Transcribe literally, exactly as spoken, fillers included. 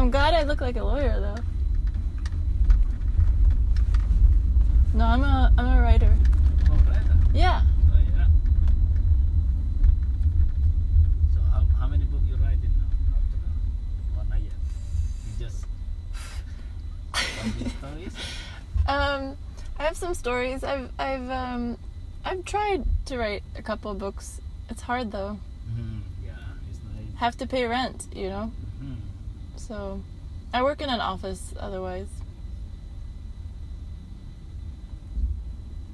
I'm glad I look like a lawyer, though. No, I'm a I'm a writer. Oh, writer. Yeah. Oh, yeah. So how how many books you writing now after the one year? You just writing stories? Um, I have some stories. I've I've um I've tried to write a couple of books. It's hard though. Mm, yeah, it's nice. Have to pay rent, you know. Mm. So, I work in an office otherwise.